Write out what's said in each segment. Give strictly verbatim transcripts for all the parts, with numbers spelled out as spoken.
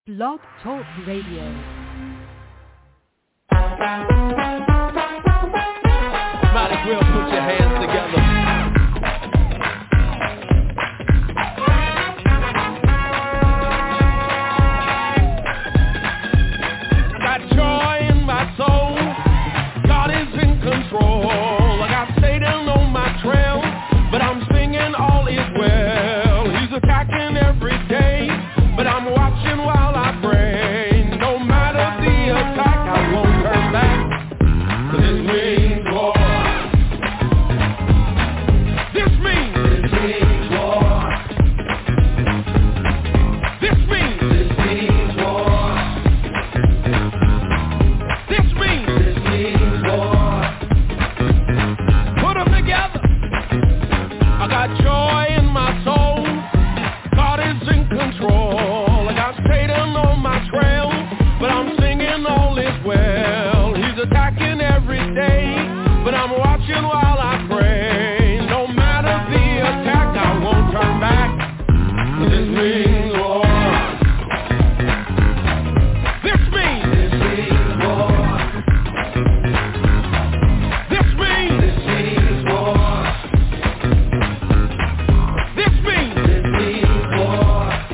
Blog Talk Radio. Might as well put your hands together. Got joy in my soul. God is in control. I got Satan on my trail, but I'm singing all is well. He's attacking every day, but I'm watching while I pray. No matter the attack, I won't turn back. 'Cause this means war. This means This means war. This means This means war. This means This means war. Put them together. I got joy in my soul. God is in control. I got Satan on my trail, but I'm singing all is well. He's attacking every day, but I'm watching while I pray. No matter the attack, I won't turn back. This means war. This means This means war. This means This means war. This means This means war.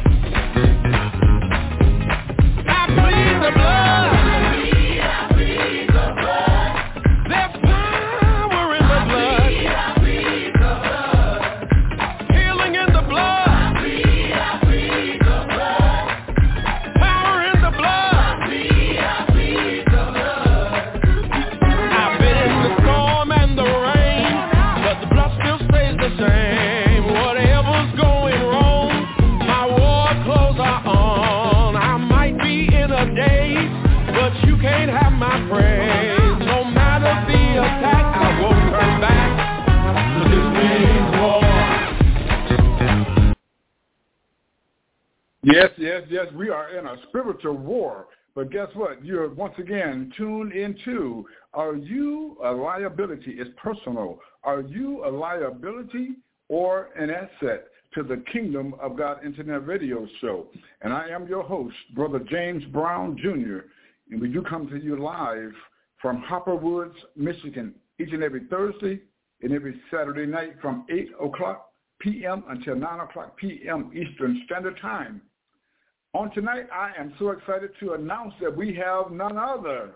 I plead the blood. I plead the blood. There's power in the blood. I plead the blood. Healing in the blood. I plead, I plead the blood. Power in the blood. I plead, I plead the blood. I've been in the storm and the rain, but the blood still stays the same. Whatever's going wrong, my war clothes are on. I might be in a daze, but you can't have my praise. No matter the attack, I won't turn back. 'Cause this means war. Yes, yes, yes, we are in a spiritual war. But guess what? You're once again tuned into, are you a liability? It's personal. Are you a liability or an asset to the Kingdom of God Internet Radio Show? And I am your host, Brother James Brown, Junior, and we do come to you live from Hopper Woods, Michigan, each and every Thursday and every Saturday night from eight o'clock p.m. until nine o'clock p.m. Eastern Standard Time. On tonight, I am so excited to announce that we have none other.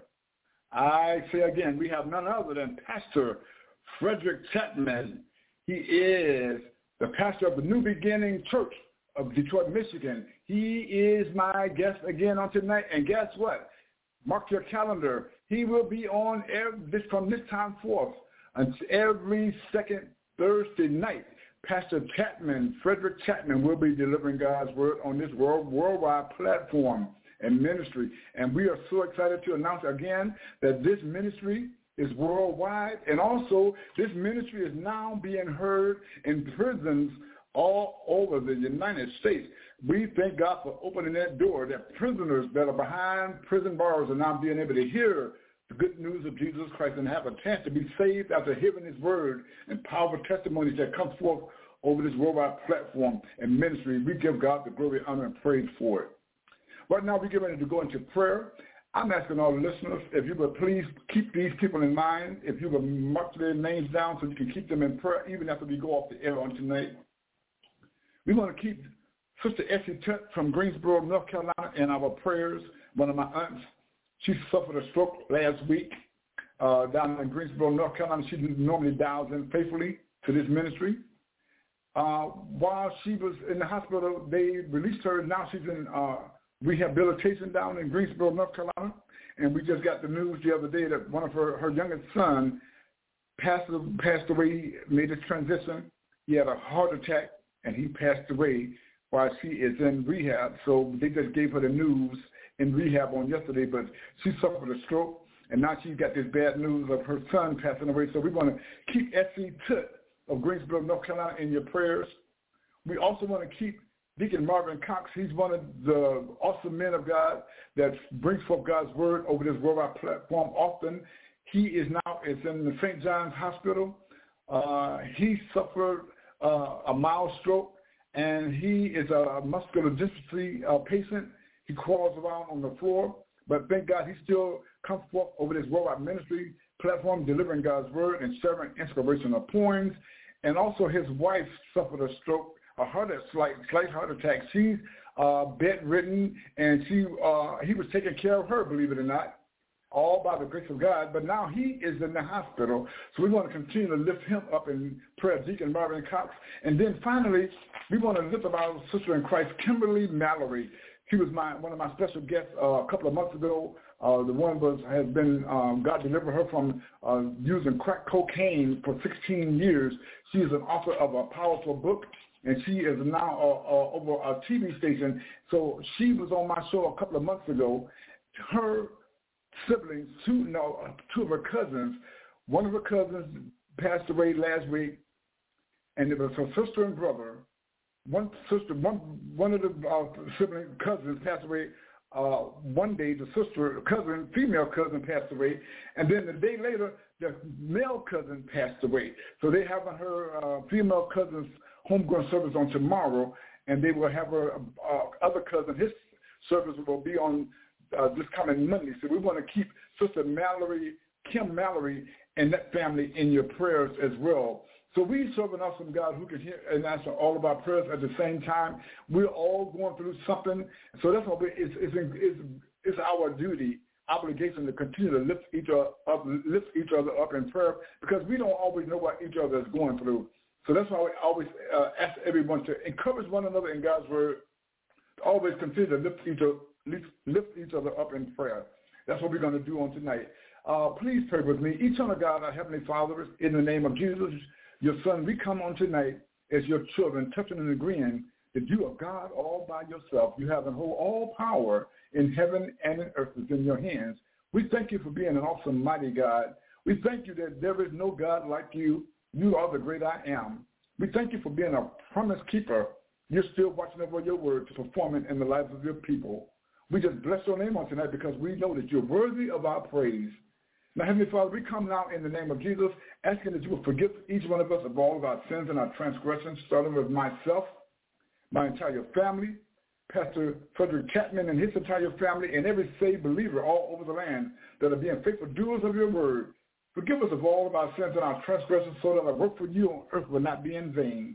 I say again, we have none other than Pastor Frederick Chapman. He is the pastor of the New Beginning Church of Detroit, Michigan. He is my guest again on tonight. And guess what? Mark your calendar. He will be on every, this, from this time forth until every second Thursday night. Pastor Chapman, Frederick Chapman, will be delivering God's word on this world, worldwide platform and ministry. And we are so excited to announce again that this ministry is worldwide. And also, this ministry is now being heard in prisons all over the United States. We thank God for opening that door, that prisoners that are behind prison bars are now being able to hear the good news of Jesus Christ and have a chance to be saved after hearing his word and powerful testimonies that come forth over this worldwide platform and ministry. We give God the glory, honor, and praise for it. Right now, we get ready to go into prayer. I'm asking all the listeners, if you would please keep these people in mind, if you would mark their names down so you can keep them in prayer even after we go off the air on tonight. We want to keep Sister Essie Tutt from Greensboro, North Carolina, in our prayers. One of my aunts, she suffered a stroke last week uh, down in Greensboro, North Carolina. She normally dials in faithfully to this ministry. Uh, while she was in the hospital, they released her. Now she's in uh, rehabilitation down in Greensboro, North Carolina. And we just got the news the other day that one of her, her youngest son passed, passed away, made his transition. He had a heart attack, and he passed away while she is in rehab. So they just gave her the news in rehab on yesterday, but she suffered a stroke, and now she's got this bad news of her son passing away. So we want to keep Essie Tutt of Greensboro, North Carolina, in your prayers. We also want to keep Deacon Marvin Cox. He's one of the awesome men of God that brings forth God's word over this worldwide platform often. He is now is in the Saint John's Hospital. Uh, he suffered uh, a mild stroke, and he is a muscular dystrophy uh, patient. He crawls around on the floor, but thank God he still comes forth over this Worldwide Ministry platform, delivering God's word and sharing inspirational poems. And also his wife suffered a stroke, a heart, a slight, slight heart attack. She's uh, bedridden, and she uh, he was taking care of her, believe it or not, all by the grace of God. But now he is in the hospital, so we want to continue to lift him up in prayer, Deacon Marvin Cox. And then finally, we want to lift up our sister in Christ, Kimberly Mallory. She was my one of my special guests uh, a couple of months ago. Uh, the one was has been um, God delivered her from uh, using crack cocaine for sixteen years. She is an author of a powerful book, and she is now uh, uh, over a T V station. So she was on my show a couple of months ago. Her siblings, two no, two of her cousins, one of her cousins passed away last week, and it was her sister and brother. One sister, one one of the uh, sibling cousins passed away. Uh, one day, the sister, cousin, female cousin passed away, and then the day later, the male cousin passed away. So they having her uh, female cousin's homegoing service on tomorrow, and they will have her uh, other cousin, his service will be on uh, this coming Monday. So we want to keep Sister Mallory, Kim Mallory, and that family in your prayers as well. So we serve an awesome God who can hear and answer all of our prayers at the same time. We're all going through something. So that's what we, it's, it's, it's, it's our duty, obligation to continue to lift each other up, lift each other up in prayer, because we don't always know what each other is going through. So that's why we always uh, ask everyone to encourage one another in God's word, to always continue to lift each other, lift, lift each other up in prayer. That's what we're going to do on tonight. Uh, please pray with me. Eternal God, our Heavenly Father, in the name of Jesus, your Son, we come on tonight as your children, touching and agreeing that you are God all by yourself. You have and hold all power in heaven and in earth is in your hands. We thank you for being an awesome, mighty God. We thank you that there is no God like you. You are the great I am. We thank you for being a promise keeper. You're still watching over your word to perform it in the lives of your people. We just bless your name on tonight because we know that you're worthy of our praise. Now, Heavenly Father, we come now in the name of Jesus, asking that you will forgive each one of us of all of our sins and our transgressions, starting with myself, my entire family, Pastor Frederick Chapman and his entire family, and every saved believer all over the land that are being faithful doers of your word. Forgive us of all of our sins and our transgressions so that our work for you on earth will not be in vain.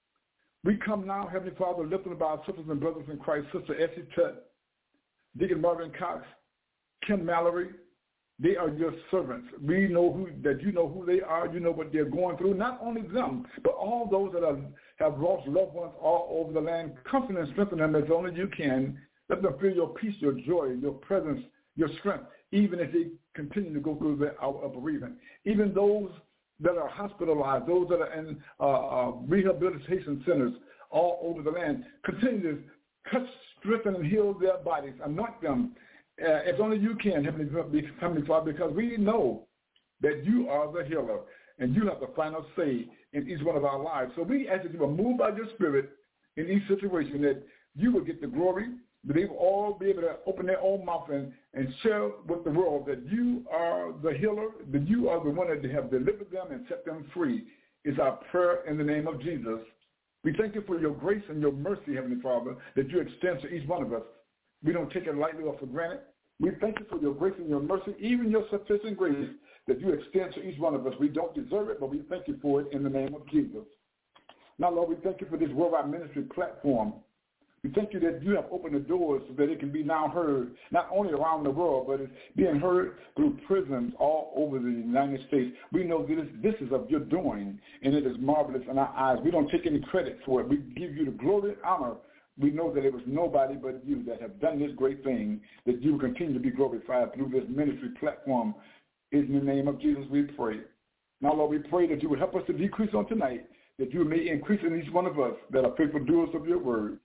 We come now, Heavenly Father, lifting up our sisters and brothers in Christ, Sister Essie Tutt, Deacon Marvin Cox, Kim Mallory. They are your servants. We know who that you know who they are. You know what they're going through. Not only them, but all those that are, have lost loved ones all over the land. Comfort and strengthen them as only you can. Let them feel your peace, your joy, your presence, your strength, even as they continue to go through the hour of bereavement. Even those that are hospitalized, those that are in uh, uh, rehabilitation centers all over the land, continue to touch, strengthen, and heal their bodies. Anoint them. Uh, as only you can, Heavenly, Heavenly Father, because we know that you are the healer and you have the final say in each one of our lives. So we ask that you will move by your spirit in each situation, that you will get the glory, that they will all be able to open their own mouth and, and share with the world that you are the healer, that you are the one that have delivered them and set them free. Is our prayer in the name of Jesus. We thank you for your grace and your mercy, Heavenly Father, that you extend to each one of us. We don't take it lightly or for granted. We thank you for your grace and your mercy, even your sufficient grace that you extend to each one of us. We don't deserve it, but we thank you for it in the name of Jesus. Now, Lord, we thank you for this Worldwide Ministry platform. We thank you that you have opened the doors so that it can be now heard, not only around the world, but it's being heard through prisons all over the United States. We know that this is of your doing, and it is marvelous in our eyes. We don't take any credit for it. We give you the glory and honor. We know that it was nobody but you that have done this great thing, that you will continue to be glorified through this ministry platform. In the name of Jesus we pray. Now, Lord, we pray that you would help us to decrease on tonight, that you may increase in each one of us that are faithful doers of your word.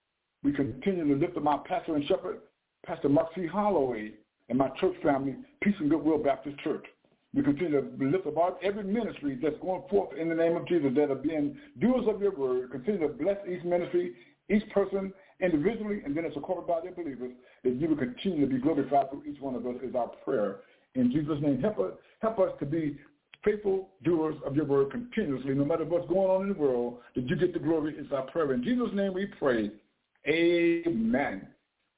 We continue to lift up my pastor and shepherd, Pastor Mark C. Holloway, and my church family, Peace and Goodwill Baptist Church. We continue to lift up every ministry that's going forth in the name of Jesus that are being doers of your word. Continue to bless each ministry, each person individually, and then as a corporate body of believers, that you will continue to be glorified through each one of us is our prayer. In Jesus' name, help us, help us to be faithful doers of your word continuously, no matter what's going on in the world, that you get the glory is our prayer. In Jesus' name we pray. Amen.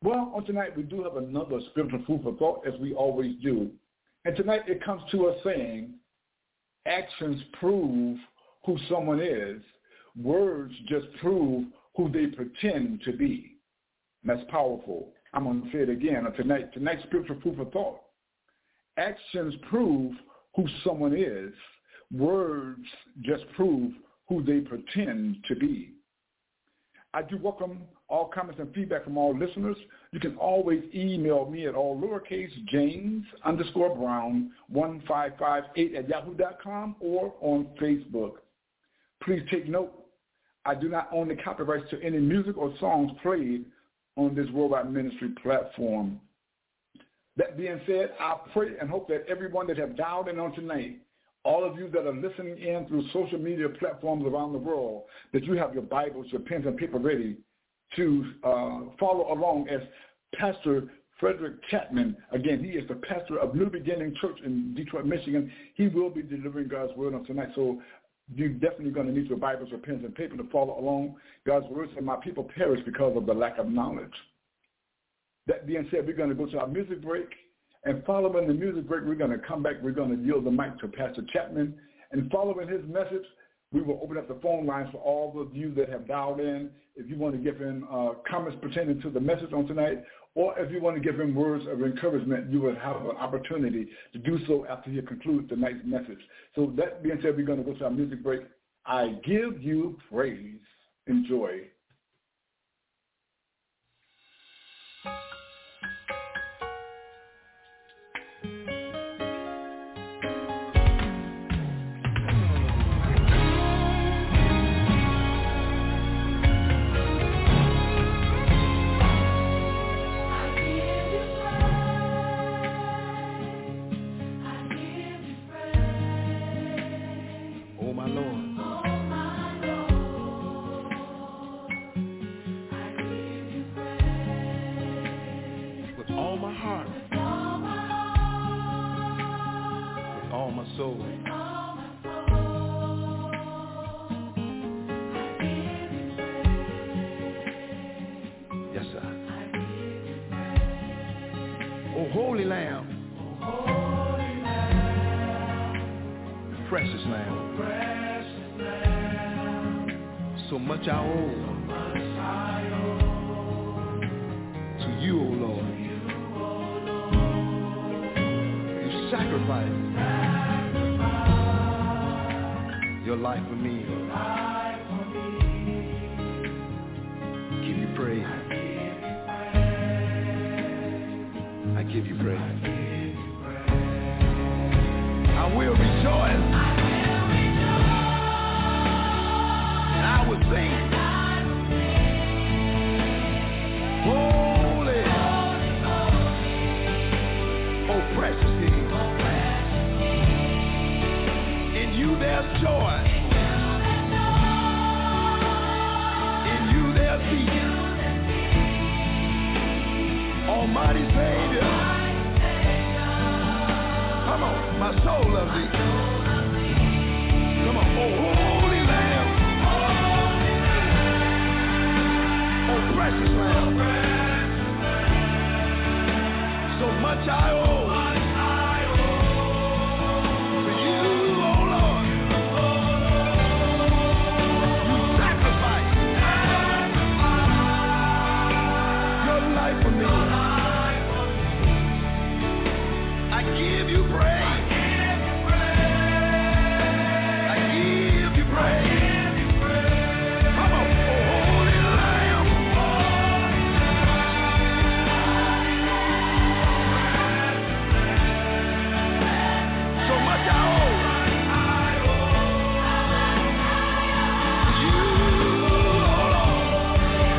Well, on tonight we do have another spiritual food for thought, as we always do. And tonight it comes to us saying, actions prove who someone is. Words just prove who they pretend to be. And that's powerful. I'm going to say it again on tonight. Tonight's spiritual food for thought. Actions prove who someone is. Words just prove who they pretend to be. I do welcome all comments and feedback from all listeners. You can always email me at all lowercase James underscore Brown one five five eight at yahoo dot com or on Facebook. Please take note, I do not own the copyrights to any music or songs played on this Worldwide Ministry platform. That being said, I pray and hope that everyone that have dialed in on tonight, all of you that are listening in through social media platforms around the world, that you have your Bibles, your pens and paper ready to uh, follow along as Pastor Frederick Chapman. Again, he is the pastor of New Beginning Church in Detroit, Michigan. He will be delivering God's word on tonight. So you're definitely going to need your Bibles, your pens and paper to follow along. God's word said, my people perish because of the lack of knowledge. That being said, we're going to go to our music break. And following the music break, we're going to come back. We're going to yield the mic to Pastor Chapman. And following his message, we will open up the phone lines for all of you that have dialed in. If you want to give him uh, comments pertaining to the message on tonight, or if you want to give him words of encouragement, you will have an opportunity to do so after he concludes tonight's message. So that being said, we're going to go to our music break. I give you praise. Enjoy. I owe to you, O Lord. You sacrificed your life for me. Give you praise. I give you praise. I will rejoice. And I will sing. Holy, oh precious King. In you there's joy. In you there's peace. Almighty Savior. Come on, my soul loves thee. Come on, oh holy Lamb. Oh precious Lamb. So much I owe to you, oh Lord. You sacrificed your life for me. I give you praise. I give you praise. Come on, oh holy Lamb. So much I owe to you, oh Lord.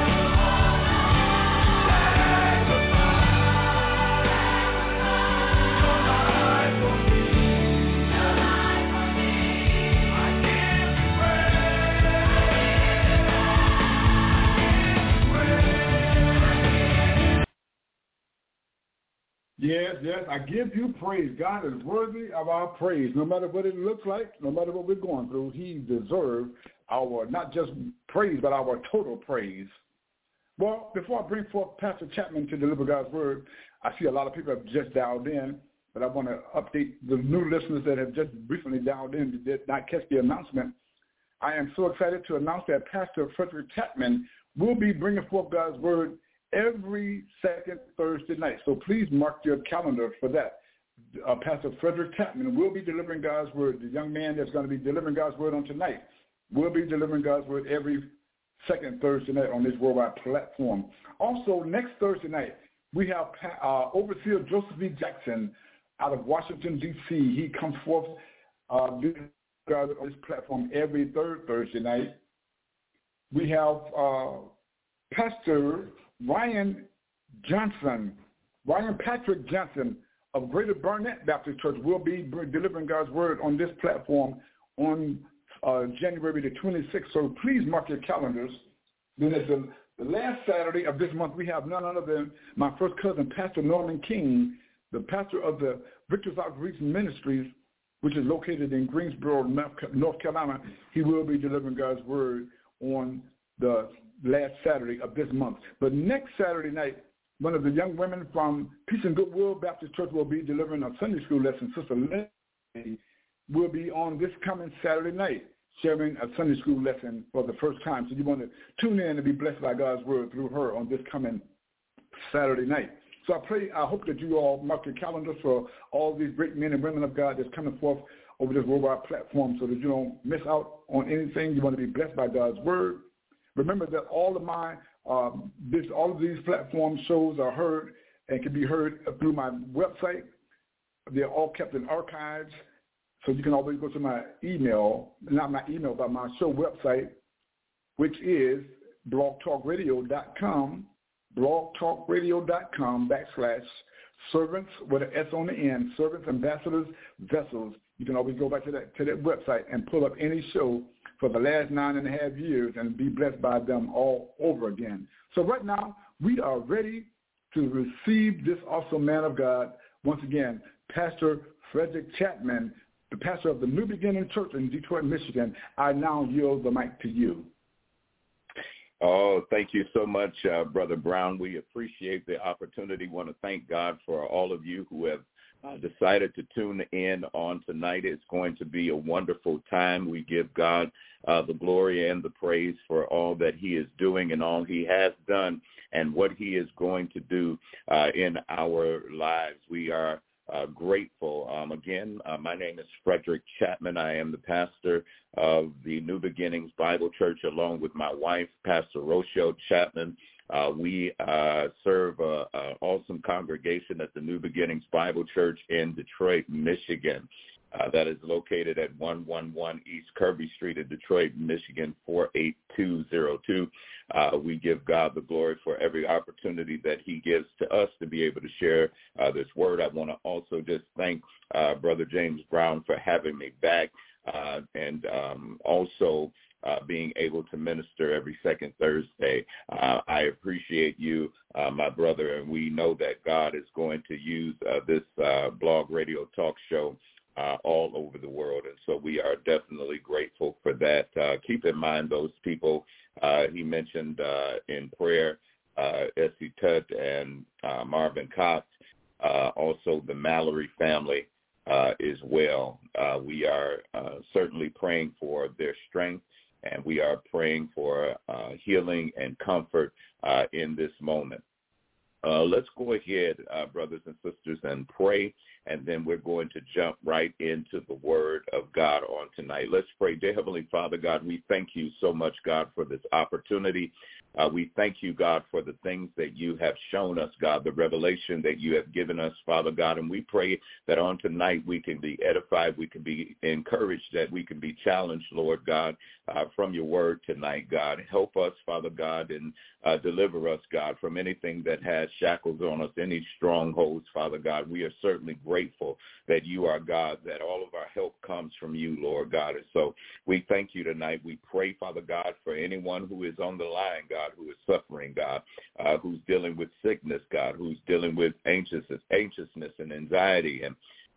Yes, yes, I give you praise. God is worthy of our praise. No matter what it looks like, no matter what we're going through, he deserves our not just praise, but our total praise. Well, before I bring forth Pastor Chapman to deliver God's word, I see a lot of people have just dialed in, but I want to update the new listeners that have just recently dialed in that did not catch the announcement. I am so excited to announce that Pastor Frederick Chapman will be bringing forth God's word every second Thursday night. So please mark your calendar for that. Uh, Pastor Frederick Chapman will be delivering God's word. The young man that's going to be delivering God's word on tonight will be delivering God's word every second Thursday night on this worldwide platform. Also, next Thursday night, we have uh, Overseer Joseph B. Jackson out of Washington, D C He comes forth uh, on this platform every third Thursday night. We have uh, Pastor Ryan Johnson, Ryan Patrick Johnson of Greater Barnett Baptist Church will be delivering God's word on this platform on uh, January the twenty-sixth. So please mark your calendars. Then at the, the last Saturday of this month, we have none other than my first cousin, Pastor Norman King, the pastor of the Victor's Outreach Ministries, which is located in Greensboro, North Carolina. He will be delivering God's word on the last Saturday of this month. But next Saturday night, one of the young women from Peace and Goodwill Baptist Church will be delivering a Sunday school lesson. Sister Lindsay will be on this coming Saturday night sharing a Sunday school lesson for the first time. So you want to tune in and be blessed by God's word through her on this coming Saturday night. So I pray, I hope that you all mark your calendars for all these great men and women of God that's coming forth over this worldwide platform so that you don't miss out on anything. You want to be blessed by God's word. Remember that all of my, um, this, all of these platform shows are heard and can be heard through my website. They're all kept in archives. So you can always go to my email, not my email, but my show website, which is blog talk radio dot com. blogtalkradio.com backslash servants with an S on the end, servants, ambassadors, vessels. You can always go back to that to that website and pull up any show for the last nine and a half years and be blessed by them all over again. So right now, we are ready to receive this awesome man of God. Once again, Pastor Frederick Chapman, the pastor of the New Beginning Church in Detroit, Michigan. I now yield the mic to you. Oh, thank you so much, uh, Brother Brown. We appreciate the opportunity. Want to thank God for all of you who have uh, decided to tune in on tonight. It's going to be a wonderful time. We give God uh, the glory and the praise for all that he is doing and all he has done and what he is going to do uh, in our lives. We are Uh, grateful. Um, again, uh, my name is Frederick Chapman. I am the pastor of the New Beginnings Bible Church along with my wife, Pastor Rochelle Chapman. Uh, we uh, serve an awesome congregation at the New Beginnings Bible Church in Detroit, Michigan. Uh, that is located at one eleven East Kirby Street in Detroit, Michigan, four eight two zero two. Uh, we give God the glory for every opportunity that he gives to us to be able to share uh, this word. I want to also just thank uh, Brother James Brown for having me back uh, and um, also uh, being able to minister every second Thursday. Uh, I appreciate you, uh, my brother, and we know that God is going to use uh, this uh, blog radio talk show Uh, all over the world. And so we are definitely grateful for that. Uh, keep in mind those people uh, he mentioned uh, in prayer, uh, Essie Tutt and uh, Marvin Cox, uh, also the Mallory family uh, as well. Uh, we are uh, certainly praying for their strength, and we are praying for uh, healing and comfort uh, in this moment. Uh, let's go ahead, uh, brothers and sisters, and pray, and then we're going to jump right into the word of God on tonight. Let's pray. Dear Heavenly Father, God, we thank you so much, God, for this opportunity. Uh, we thank you, God, for the things that you have shown us, God, the revelation that you have given us, Father God, and we pray that on tonight we can be edified, we can be encouraged, that we can be challenged, Lord God, uh, from your word tonight, God. Help us, Father God, and uh, deliver us, God, from anything that has shackles on us, any strongholds, Father God. We are certainly grateful that you are God, that all of our help comes from you, Lord God. And so we thank you tonight. We pray, Father God, for anyone who is on the line, God, who is suffering, God, uh, who's dealing with sickness, God, who's dealing with anxiousness, anxiousness and anxiety and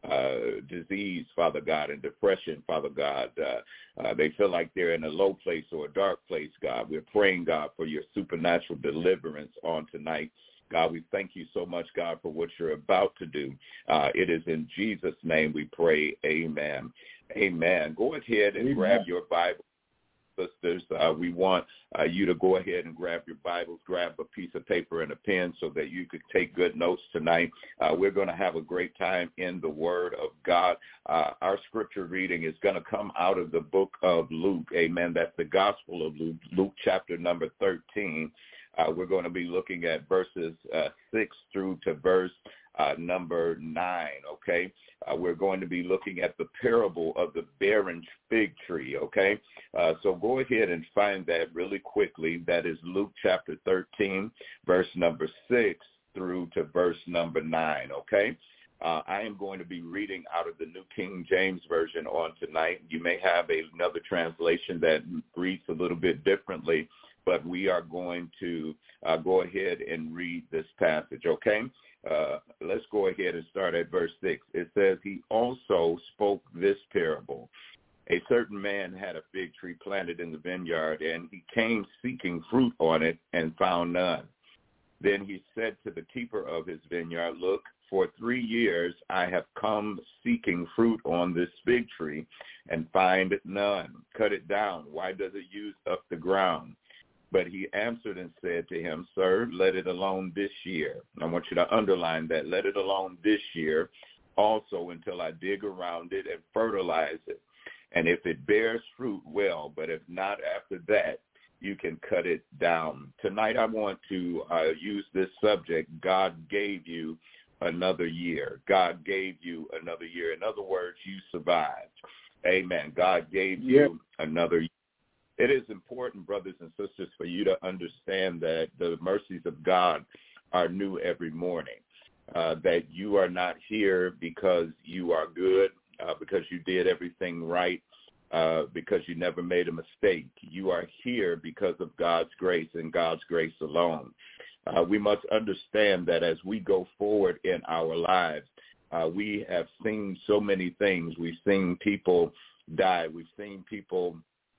uh, disease, Father God, and depression, Father God. Uh, uh, they feel like they're in a low place or a dark place, God. We're praying, God, for your supernatural deliverance on tonight. God, we thank you so much, God, for what you're about to do. Uh, it is in Jesus' name we pray. Amen. Amen. Go ahead and Amen. Grab your Bible. Sisters, uh, we want uh, you to go ahead and grab your Bibles, grab a piece of paper and a pen so that you could take good notes tonight. Uh, we're going to have a great time in the Word of God. Uh, our scripture reading is going to come out of the book of Luke. Amen. That's the Gospel of Luke, Luke chapter number thirteen. Uh, we're going to be looking at verses uh, six through to verse uh, number nine, okay? Uh, we're going to be looking at the parable of the barren fig tree, okay? Uh, so go ahead and find that really quickly. That is Luke chapter thirteen, verse number six through to verse number nine, okay? Uh, I am going to be reading out of the New King James Version on tonight. You may have a, another translation that reads a little bit differently, but we are going to uh, go ahead and read this passage, okay? Uh, let's go ahead and start at verse six. It says, he also spoke this parable. A certain man had a fig tree planted in the vineyard, and he came seeking fruit on it and found none. Then he said to the keeper of his vineyard, look, for three years I have come seeking fruit on this fig tree and find none. Cut it down. Why does it use up the ground? But he answered and said to him, sir, let it alone this year. I want you to underline that. Let it alone this year also until I dig around it and fertilize it. And if it bears fruit, well, but if not after that, you can cut it down. Tonight I want to uh, use this subject. God gave you another year. God gave you another year. In other words, you survived. Amen. God gave you yep. another year. It is important, brothers and sisters, for you to understand that the mercies of God are new every morning, uh, that you are not here because you are good, uh, because you did everything right, uh, because you never made a mistake. You are here because of God's grace and God's grace alone. Uh, we must understand that as we go forward in our lives, uh, we have seen so many things. We've seen people die. We've seen people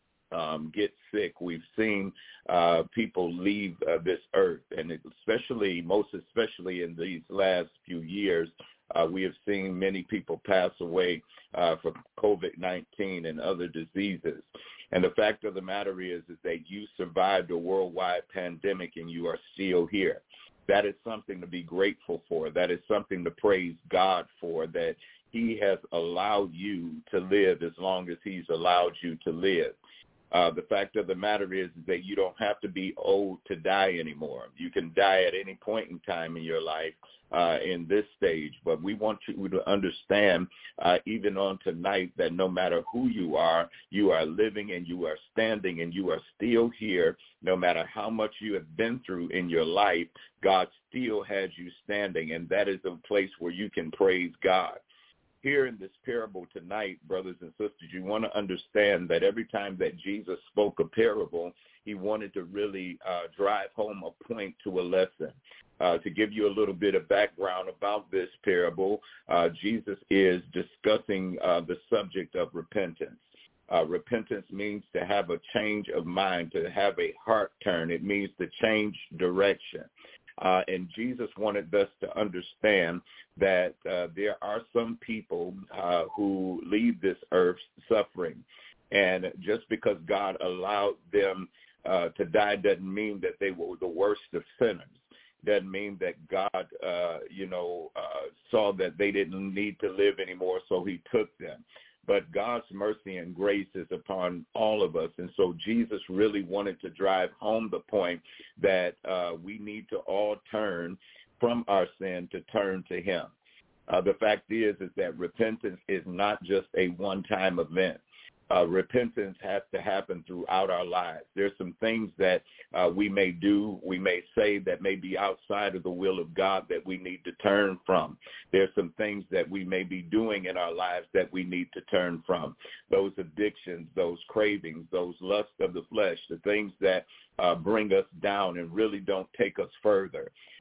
Um, get sick. We've seen uh, people leave uh, this earth, and especially, most especially in these last few years, uh, we have seen many people pass away uh, from covid nineteen and other diseases. And the fact of the matter is, is that you survived a worldwide pandemic and you are still here. That is something to be grateful for. That is something to praise God for, that he has allowed you to live as long as he's allowed you to live. Uh, the fact of the matter is that you don't have to be old to die anymore. You can die at any point in time in your life uh, in this stage. But we want you to understand, uh, even on tonight, that no matter who you are, you are living and you are standing and you are still here. No matter how much you have been through in your life, God still has you standing, and that is a place where you can praise God. Here in this parable tonight, brothers and sisters, you want to understand that every time that Jesus spoke a parable, he wanted to really uh, drive home a point to a lesson. Uh, to give you a little bit of background about this parable, uh, Jesus is discussing uh, the subject of repentance. Uh, repentance means to have a change of mind, to have a heart turn. It means to change direction. Uh, and Jesus wanted us to understand that uh, there are some people uh, who leave this earth suffering. And just because God allowed them uh, to die doesn't mean that they were the worst of sinners. Doesn't mean that God, uh, you know, uh, saw that they didn't need to live anymore, so he took them. But God's mercy and grace is upon all of us. And so Jesus really wanted to drive home the point that uh, we need to all turn from our sin to turn to him. Uh, the fact is, is that repentance is not just a one-time event. Uh, repentance has to happen throughout our lives. There's some things that uh, we may do, we may say that may be outside of the will of God that we need to turn from. There's some things that we may be doing in our lives that we need to turn from. Those addictions, those cravings, those lusts of the flesh, the things that uh, bring us down and really don't take us further.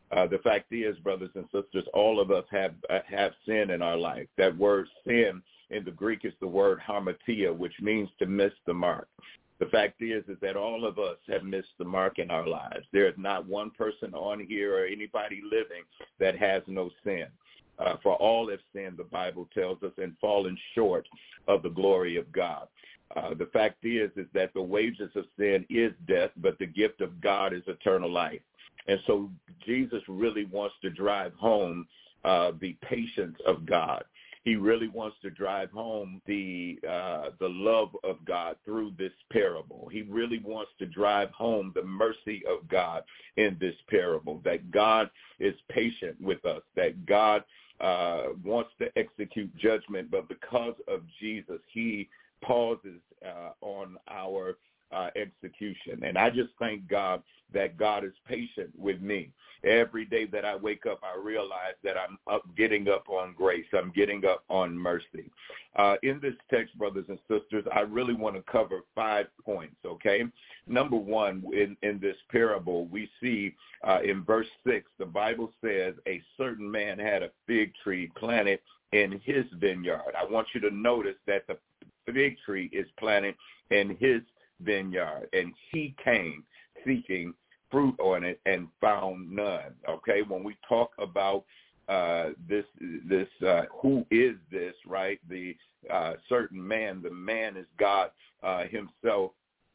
Uh, the fact is, brothers and sisters, all of us have uh, have sin in our life. That word sin in the Greek is the word hamartia, which means to miss the mark. The fact is, is that all of us have missed the mark in our lives. There is not one person on here or anybody living that has no sin. Uh, for all have sinned, the Bible tells us, and fallen short of the glory of God. Uh, the fact is, is that the wages of sin is death, but the gift of God is eternal life. And so Jesus really wants to drive home uh, the patience of God. He really wants to drive home the uh, the love of God through this parable. He really wants to drive home the mercy of God in this parable, that God is patient with us, that God uh, wants to execute judgment, but because of Jesus, he pauses uh, on our uh, execution. And I just thank God that God is patient with me. Every day that I wake up, I realize that I'm up, getting up on grace. I'm getting up on mercy. Uh, in this text, brothers and sisters, I really want to cover five points, okay? Number one, in, in this parable, we see uh, in verse six, the Bible says a certain man had a fig tree planted in his vineyard. I want you to notice that the fig tree is planted in his vineyard, and he came seeking fruit on it and found none. Okay, when we talk about uh, this, this uh, who is this, right? The uh, certain man, the man is God uh, himself.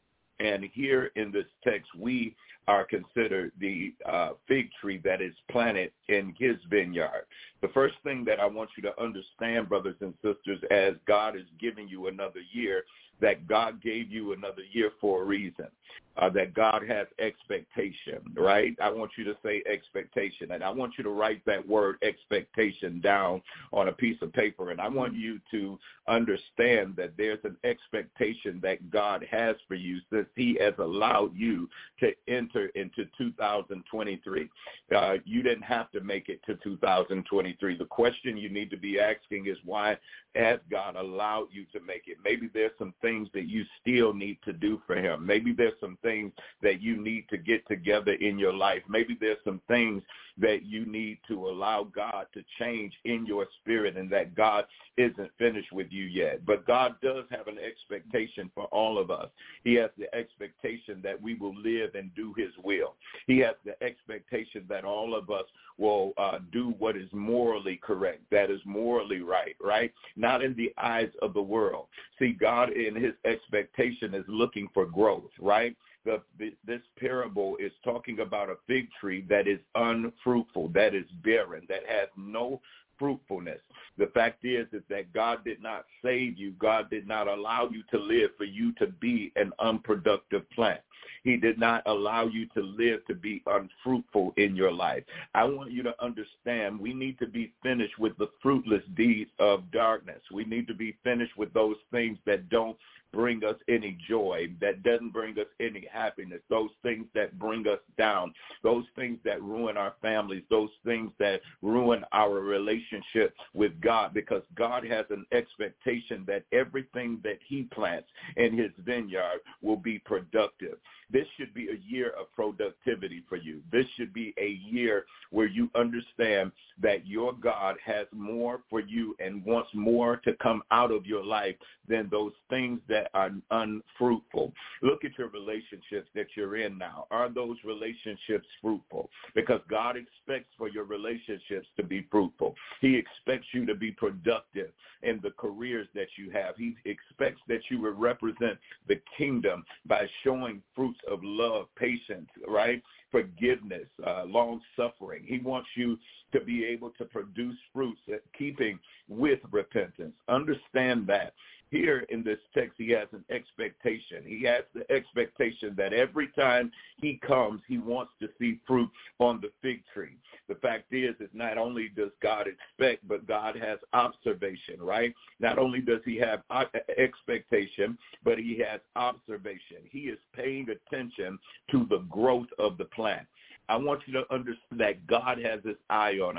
And here in this text, we are considered the uh, fig tree that is planted in his vineyard. The first thing that I want you to understand, brothers and sisters, as God is giving you another year, that God gave you another year for a reason, uh, that God has expectation, right? I want you to say expectation, and I want you to write that word expectation down on a piece of paper, and I want you to understand that there's an expectation that God has for you since he has allowed you to enter into two thousand twenty-three. Uh, you didn't have to make it to two thousand twenty-three. The question you need to be asking is, why has God allowed you to make it? Maybe there's some things that you still need to do for him. Maybe there's some things that you need to get together in your life. Maybe there's some things that you need to allow God to change in your spirit, and that God isn't finished with you yet. But God does have an expectation for all of us. He has the expectation that we will live and do his will. He has the expectation that all of us will uh, do what is morally correct, that is morally right, right? Not in the eyes of the world. See, God in his expectation is looking for growth, right? The, the, this parable is talking about a fig tree that is unfruitful, that is barren, that has no fruitfulness. The fact is, is that God did not save you. God did not allow you to live for you to be an unproductive plant. He did not allow you to live to be unfruitful in your life. I want you to understand we need to be finished with the fruitless deeds of darkness. We need to be finished with those things that don't bring us any joy, that doesn't bring us any happiness, those things that bring us down, those things that ruin our families, those things that ruin our relationship with God, because God has an expectation that everything that he plants in his vineyard will be productive. This should be a year of productivity for you. This should be a year where you understand that your God has more for you and wants more to come out of your life than those things that are unfruitful. Look at your relationships that you're in now. Are those relationships fruitful? Because God expects for your relationships to be fruitful. He expects you to be productive in the careers that you have. He expects that you will represent the kingdom by showing fruits of love, patience, right? Forgiveness, uh, long-suffering. He wants you to be able to produce fruits that keeping with repentance. Understand that. Here in this text, he has an expectation. He has the expectation that every time he comes, he wants to see fruit on the fig tree. The fact is, is not only does God expect, but God has observation, right? Not only does he have expectation, but he has observation. He is paying attention to the growth of the plant. I want you to understand that God has his eye on us.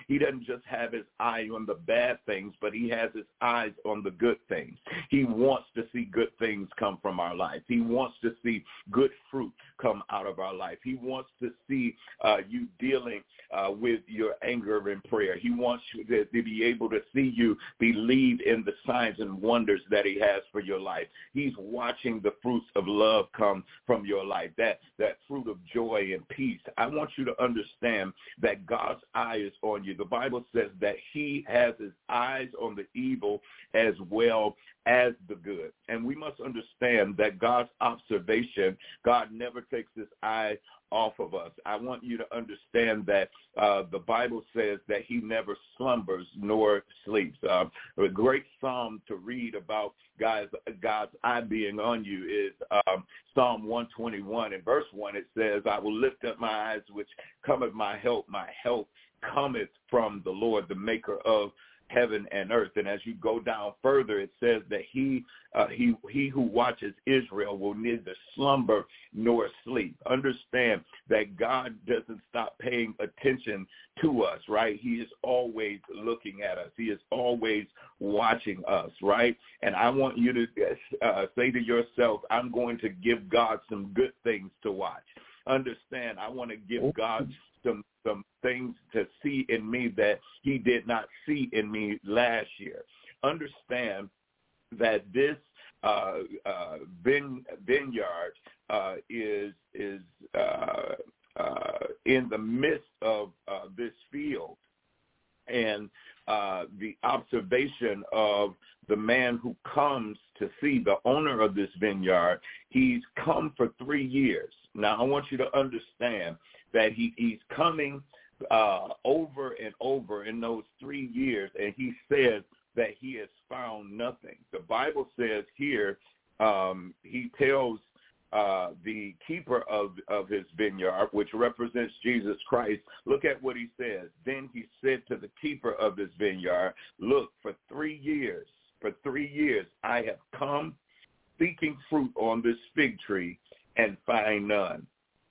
he doesn't just have his eye on the bad things, but he has his eyes on the good things. He wants to see good things come from our life. He wants to see good fruit come out of our life. He wants to see uh, you dealing uh, with your anger in prayer. He wants you to, to be able to see you believe in the signs and wonders that he has for your life. He's watching the fruits of love come from your life, that, that fruit of joy and peace. I want you to understand that God's eye is on you. The Bible says that he has his eyes on the evil as well as the good. And we must understand that God's observation, God never takes his eye off of us. I want you to understand that uh, the Bible says that he never slumbers nor sleeps. Uh, a great psalm to read about God's, God's eye being on you is um, Psalm one twenty-one. In verse one, it says, I will lift up my eyes, which cometh my help. My help cometh from the Lord, the maker of heaven and earth. And as you go down further, it says that he uh, he he who watches Israel will neither slumber nor sleep. Understand that God doesn't stop paying attention to us, right? He is always looking at us. He is always watching us, right? And I want you to uh, say to yourself, I'm going to give God some good things to watch. Understand, I want to give God some some things to see in me that he did not see in me last year. Understand that this uh, uh, vine, vineyard uh, is is uh, uh, in the midst of uh, this field, and uh, the observation of the man who comes to see, the owner of this vineyard, he's come for three years. Now, I want you to understand that he, he's coming uh, over and over in those three years, and he says that he has found nothing. The Bible says here, um, he tells uh, the keeper of, of his vineyard, which represents Jesus Christ, look at what he says. Then he said to the keeper of his vineyard, look, for three years, for three years I have come seeking fruit on this fig tree and find none.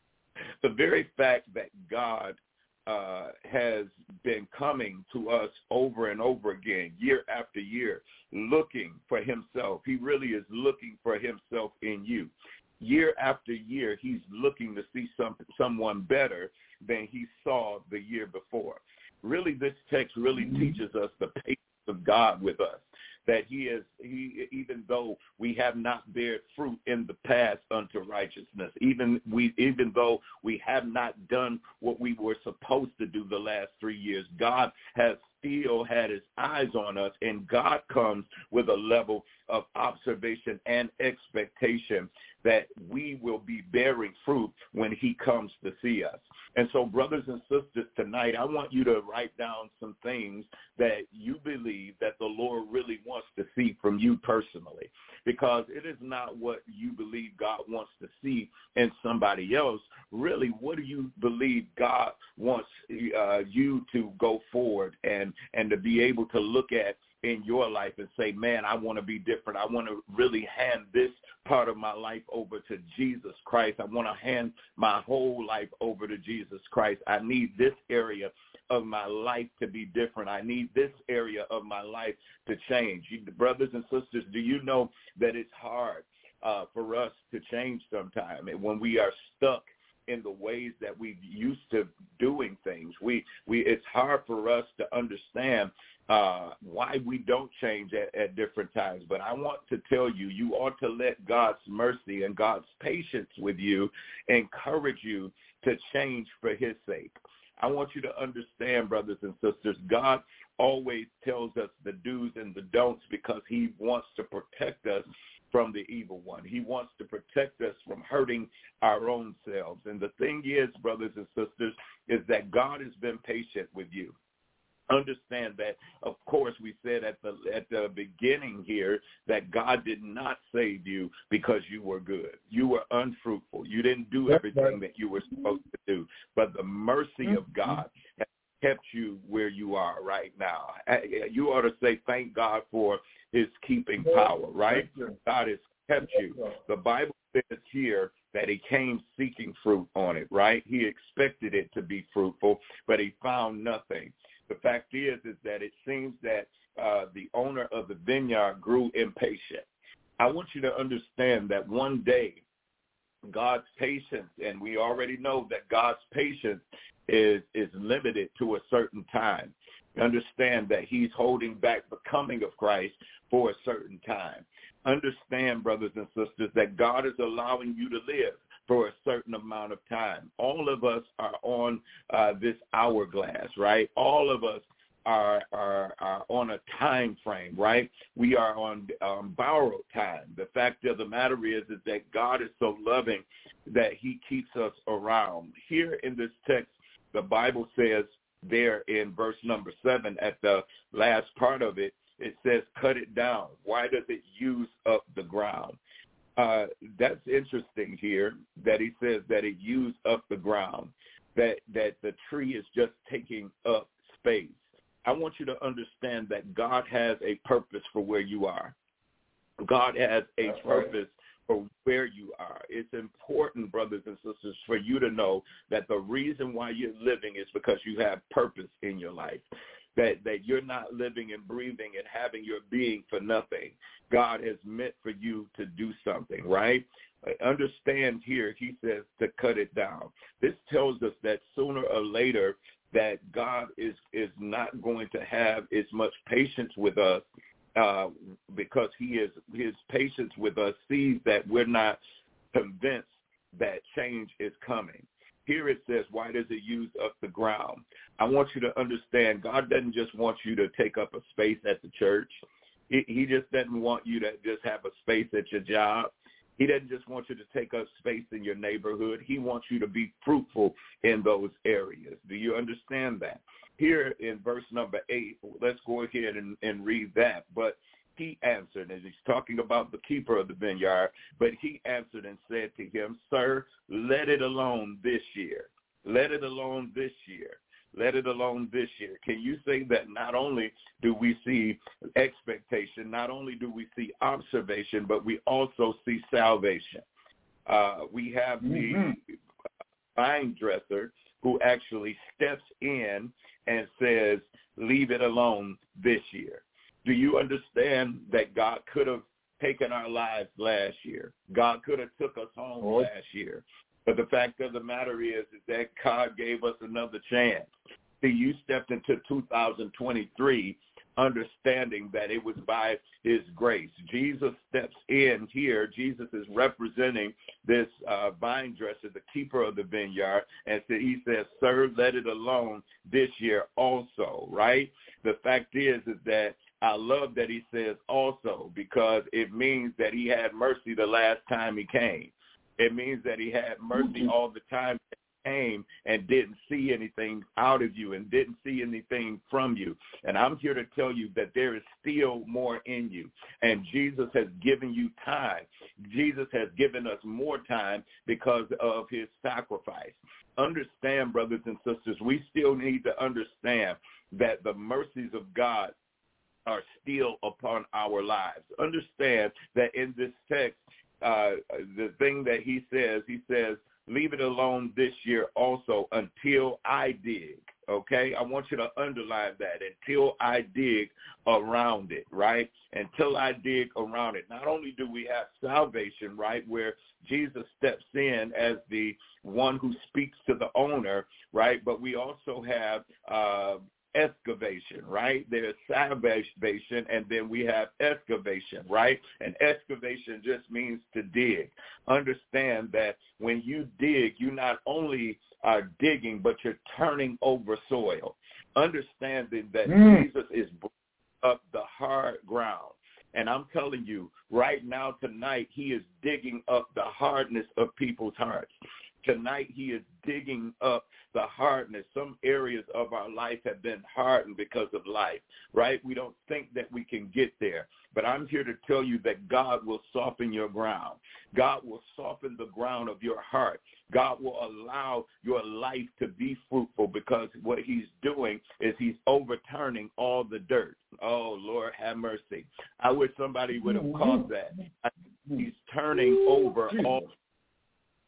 The very fact that God uh, has been coming to us over and over again, year after year, looking for himself. He really is looking for himself in you. Year after year, he's looking to see some, someone better than he saw the year before. Really, this text really teaches us the patience of God with us, that he is, he, even though we have not bared fruit in the past unto righteousness, even we, even though we have not done what we were supposed to do the last three years, God has still had his eyes on us, and God comes with a level of observation and expectation that we will be bearing fruit when he comes to see us. And so, brothers and sisters, tonight, I want you to write down some things that you believe that the Lord really wants to see from you personally, because it is not what you believe God wants to see in somebody else. Really, what do you believe God wants uh, you to go forward and, and to be able to look at in your life and say, man, I want to be different. I want to really hand this part of my life over to Jesus Christ. I want to hand my whole life over to Jesus Christ. I need this area of my life to be different. I need this area of my life to change. You, brothers and sisters, do you know that it's hard uh, for us to change sometime? And when we are stuck in the ways that we've used to doing things, we, we it's hard for us to understand uh, why we don't change at, at different times. But I want to tell you, you ought to let God's mercy and God's patience with you encourage you to change for his sake. I want you to understand, brothers and sisters, God always tells us the do's and the don'ts because he wants to protect us from the evil one. He wants to protect us from hurting our own selves. And the thing is, brothers and sisters, is that God has been patient with you. Understand that, of course, we said at the at the beginning here that God did not save you because you were good. You were unfruitful. You didn't do everything that you were supposed to do. But the mercy of God has kept you where you are right now. You ought to say thank God for his keeping power, right? God has kept you. The Bible says here that he came seeking fruit on it, right? He expected it to be fruitful, but he found nothing. The fact is, is that it seems that uh, the owner of the vineyard grew impatient. I want you to understand that one day God's patience, and we already know that God's patience is, is limited to a certain time. Understand that he's holding back the coming of Christ for a certain time. Understand, brothers and sisters, that God is allowing you to live for a certain amount of time. All of us are on uh, this hourglass, right? All of us are, are are on a time frame, right? We are on um, borrowed time. The fact of the matter is, is that God is so loving that he keeps us around. Here in this text, the Bible says there in verse number seven, at the last part of it, it says, cut it down. Why does it use up the ground? Uh, that's interesting here that he says that it used up the ground, that, that the tree is just taking up space. I want you to understand that God has a purpose for where you are. God has a That's purpose right. for where you are. It's important, brothers and sisters, for you to know that the reason why you're living is because you have purpose in your life. That that you're not living and breathing and having your being for nothing. God has meant for you to do something, right? Understand here, he says to cut it down. This tells us that sooner or later that God is, is not going to have as much patience with us uh, because he is his patience with us sees that we're not convinced that change is coming. Here it says, why does it use up the ground? I want you to understand, God doesn't just want you to take up a space at the church. He, he just doesn't want you to just have a space at your job. He doesn't just want you to take up space in your neighborhood. He wants you to be fruitful in those areas. Do you understand that? Here in verse number eight, let's go ahead and, and read that. But he answered, and he's talking about the keeper of the vineyard, but he answered and said to him, sir, let it alone this year. Let it alone this year. Let it alone this year. Can you say that not only do we see expectation, not only do we see observation, but we also see salvation? Uh, we have mm-hmm. the vine dresser who actually steps in and says, leave it alone this year. Do you understand that God could have taken our lives last year? God could have took us home oh. last year. But the fact of the matter is, is that God gave us another chance. See, you stepped into two thousand twenty-three understanding that it was by his grace. Jesus steps in here. Jesus is representing this uh, vine dresser, the keeper of the vineyard, and so he says, sir, let it alone this year also, right? The fact is, is that I love that he says also, because it means that he had mercy the last time he came. It means that he had mercy all the time that he came and didn't see anything out of you and didn't see anything from you. And I'm here to tell you that there is still more in you. And Jesus has given you time. Jesus has given us more time because of his sacrifice. Understand, brothers and sisters, we still need to understand that the mercies of God are still upon our lives. Understand that in this text, Uh, the thing that he says, he says, leave it alone this year also until I dig, okay? I want you to underline that, until I dig around it, right? Until I dig around it. Not only do we have salvation, right, where Jesus steps in as the one who speaks to the owner, right, but we also have uh excavation, right? There's salvation, and then we have excavation, right? And excavation just means to dig. Understand that when you dig, you not only are digging, but you're turning over soil. Understanding that mm. Jesus is bringing up the hard ground. And I'm telling you, right now, tonight, he is digging up the hardness of people's hearts. Tonight, he is digging up the hardness. Some areas of our life have been hardened because of life, right? We don't think that we can get there. But I'm here to tell you that God will soften your ground. God will soften the ground of your heart. God will allow your life to be fruitful, because what he's doing is he's overturning all the dirt. Oh, Lord, have mercy. I wish somebody would have caught that. He's turning over all that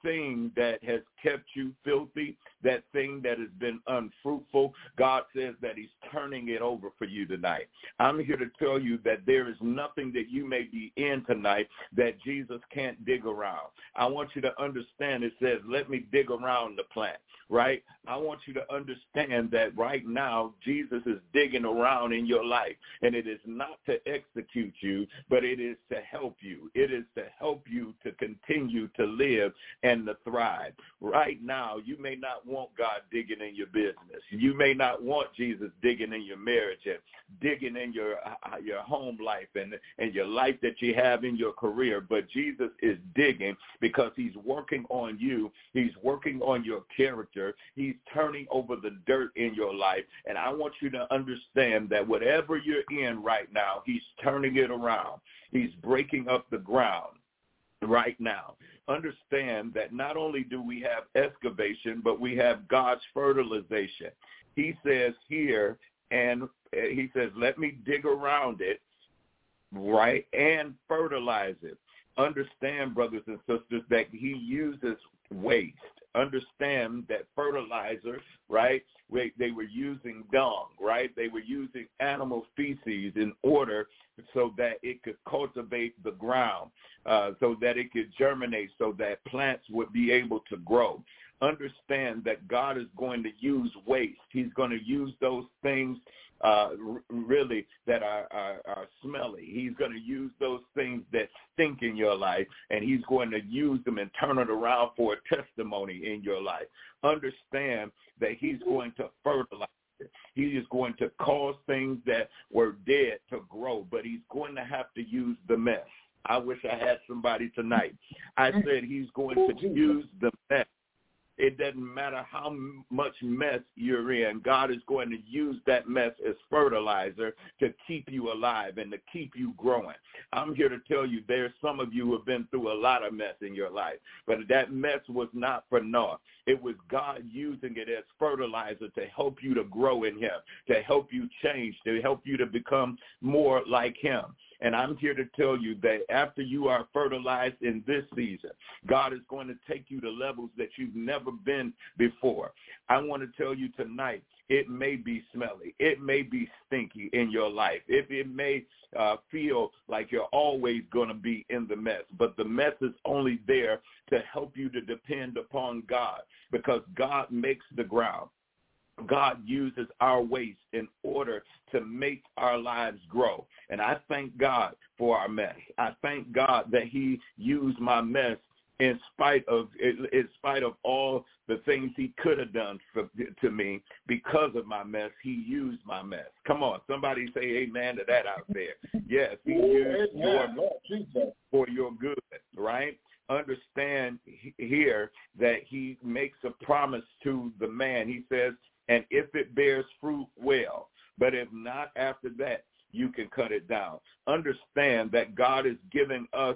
thing that has kept you filthy, that thing that has been unfruitful, God says that he's turning it over for you tonight. I'm here to tell you that there is nothing that you may be in tonight that Jesus can't dig around. I want you to understand it says, let me dig around the plant, right? I want you to understand that right now Jesus is digging around in your life, and it is not to execute you, but it is to help you. It is to help you to continue to live and to thrive. Right now, you may not want God digging in your business. You may not want Jesus digging in your marriage and digging in your uh, your home life and, and your life that you have in your career, but Jesus is digging because he's working on you. He's working on your character. He's turning over the dirt in your life, and I want you to understand that whatever you're in right now, he's turning it around. He's breaking up the ground right now. Understand that not only do we have excavation, but we have God's fertilization. He says here, and he says, let me dig around it, right, and fertilize it. Understand, brothers and sisters, that he uses waste. Understand that fertilizer, right, they were using dung, right? They were using animal feces in order so that it could cultivate the ground, uh, so that it could germinate, so that plants would be able to grow. Understand that God is going to use waste. He's going to use those things uh, r- really that are, are, are smelly. He's going to use those things that stink in your life, and he's going to use them and turn it around for a testimony in your life. Understand that he's going to fertilize it. He is going to cause things that were dead to grow, but he's going to have to use the mess. I wish I had somebody tonight. I said he's going to use the mess. It doesn't matter how much mess you're in. God is going to use that mess as fertilizer to keep you alive and to keep you growing. I'm here to tell you there's some of you who have been through a lot of mess in your life, but that mess was not for naught. It was God using it as fertilizer to help you to grow in him, to help you change, to help you to become more like him. And I'm here to tell you that after you are fertilized in this season, God is going to take you to levels that you've never been before. I want to tell you tonight, it may be smelly. It may be stinky in your life. If it may uh, feel like you're always going to be in the mess, but the mess is only there to help you to depend upon God, because God makes the ground. God uses our waste in order to make our lives grow. And I thank God for our mess. I thank God that he used my mess in spite of in spite of all the things he could have done for, to me. Because of my mess, he used my mess. Come on, somebody say amen to that out there. Yes, he used your mess for your good, right? Understand here that he makes a promise to the man. He says, and if it bears fruit, well, but if not, after that, you can cut it down. Understand that God is giving us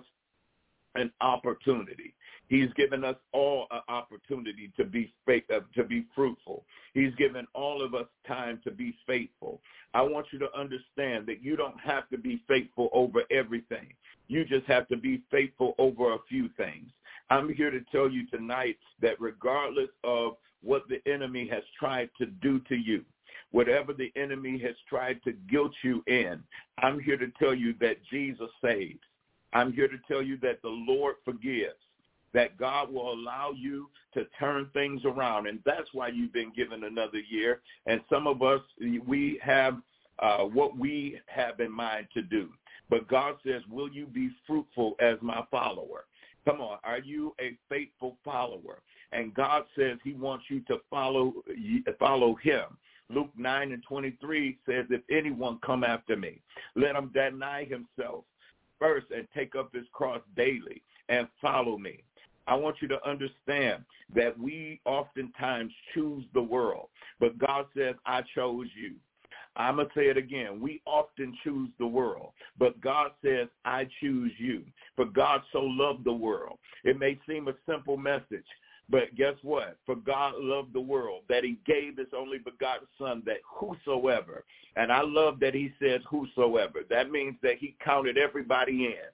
an opportunity. He's given us all an opportunity to be faith, uh, to be fruitful. He's given all of us time to be faithful. I want you to understand that you don't have to be faithful over everything. You just have to be faithful over a few things. I'm here to tell you tonight that regardless of what the enemy has tried to do to you, whatever the enemy has tried to guilt you in, I'm here to tell you that Jesus saves. I'm here to tell you that the Lord forgives, that God will allow you to turn things around. And that's why you've been given another year. And some of us, we have uh, what we have in mind to do. But God says, will you be fruitful as my follower? Come on, are you a faithful follower? And God says he wants you to follow follow him. Luke nine and twenty-three says, if anyone come after me, let him deny himself first and take up his cross daily and follow me. I want you to understand that we oftentimes choose the world, but God says, I chose you. I'm going to say it again. We often choose the world, but God says, I choose you. For God so loved the world. It may seem a simple message, but guess what? For God loved the world, that he gave his only begotten son, that whosoever, and I love that he says whosoever. That means that he counted everybody in.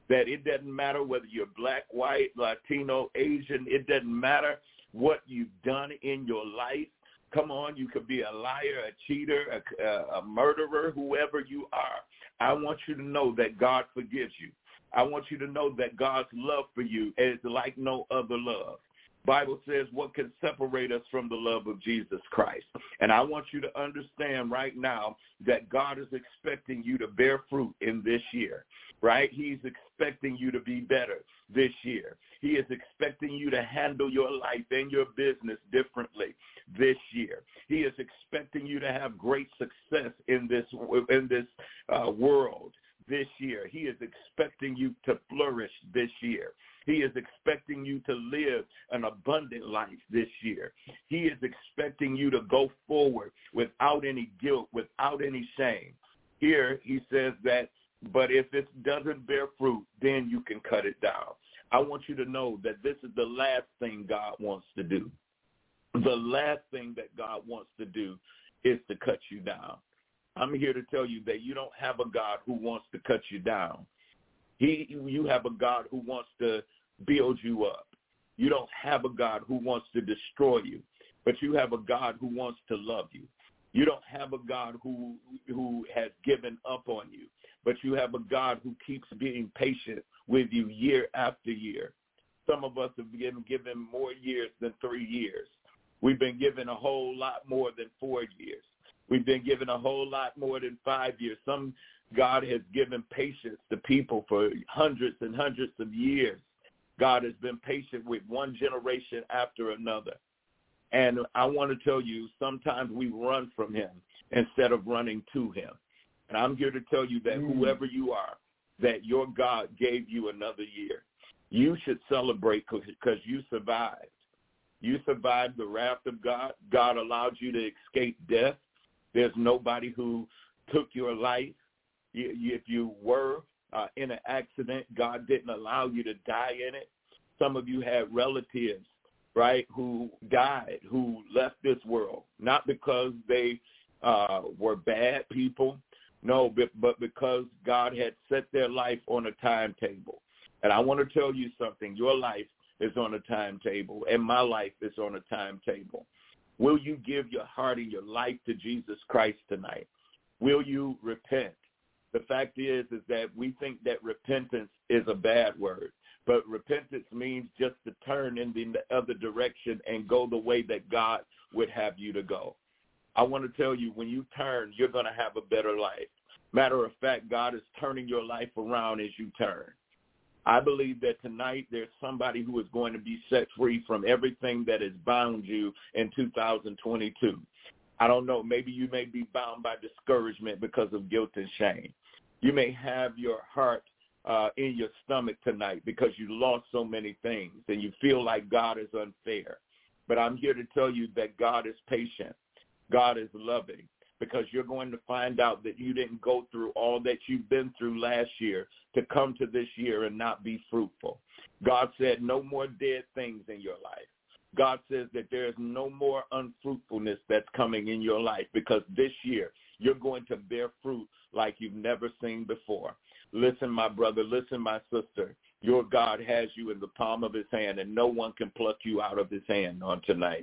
that it doesn't matter whether you're black, white, Latino, Asian, it doesn't matter what you've done in your life. Come on, you could be a liar, a cheater, a, a murderer, whoever you are. I want you to know that God forgives you. I want you to know that God's love for you is like no other love. Bible says, what can separate us from the love of Jesus Christ? And I want you to understand right now that God is expecting you to bear fruit in this year, right? He's expecting you to be better this year. He is expecting you to handle your life and your business differently this year. He is expecting you to have great success in this in this uh, world this year. He is expecting you to flourish this year. He is expecting you to live an abundant life this year. He is expecting you to go forward without any guilt, without any shame. Here he says that, but if it doesn't bear fruit, then you can cut it down. I want you to know that this is the last thing God wants to do. The last thing that God wants to do is to cut you down. I'm here to tell you that you don't have a God who wants to cut you down. He, you have a God who wants to build you up. You don't have a God who wants to destroy you, but you have a God who wants to love you. You don't have a God who who has given up on you, but you have a God who keeps being patient with you year after year. Some of us have been given more years than three years. We've been given a whole lot more than four years. We've been given a whole lot more than five years. Some God has given patience to people for hundreds and hundreds of years. God has been patient with one generation after another. And I want to tell you, sometimes we run from him instead of running to him. And I'm here to tell you that mm. whoever you are, that your God gave you another year. You should celebrate because you survived. You survived the wrath of God. God allowed you to escape death. There's nobody who took your life. If you were uh, in an accident, God didn't allow you to die in it. Some of you had relatives, right, who died, who left this world, not because they uh, were bad people, no, but, but because God had set their life on a timetable. And I want to tell you something. Your life is on a timetable, and my life is on a timetable. Will you give your heart and your life to Jesus Christ tonight? Will you repent? The fact is, is that we think that repentance is a bad word, but repentance means just to turn in the other direction and go the way that God would have you to go. I want to tell you, when you turn, you're going to have a better life. Matter of fact, God is turning your life around as you turn. I believe that tonight there's somebody who is going to be set free from everything that has bound you in two thousand twenty-two. I don't know. Maybe you may be bound by discouragement because of guilt and shame. You may have your heart uh, in your stomach tonight because you lost so many things and you feel like God is unfair. But I'm here to tell you that God is patient. God is loving, because you're going to find out that you didn't go through all that you've been through last year to come to this year and not be fruitful. God said no more dead things in your life. God says that there is no more unfruitfulness that's coming in your life, because this year you're going to bear fruit like you've never seen before. Listen, my brother, listen, my sister, your God has you in the palm of his hand, and no one can pluck you out of his hand on tonight.